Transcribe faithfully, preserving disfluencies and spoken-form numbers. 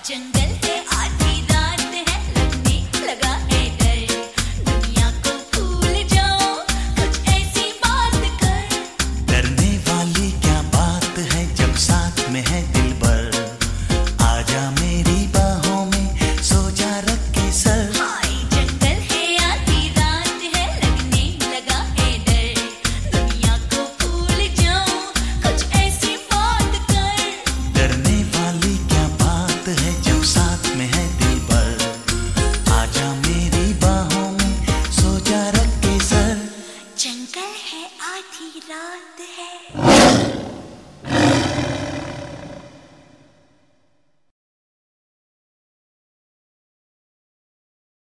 जंगल है आधी रात है लगने लगा है डर दुनिया को भूल जाओ कुछ ऐसी बात कर डरने वाली क्या बात है जब साथ में है दिलबर आजा मेरी बाहों में सो जा रख के सर हाय जंगल है आधी रात है लगने लगा है डर दुनिया को भूल जाओ कुछ ऐसी बात कर डरने वाली क्या बात है जब साथ में है दिलबर आजा मेरी बाहों में सो जा रख के सर जंगल है आधी रात है।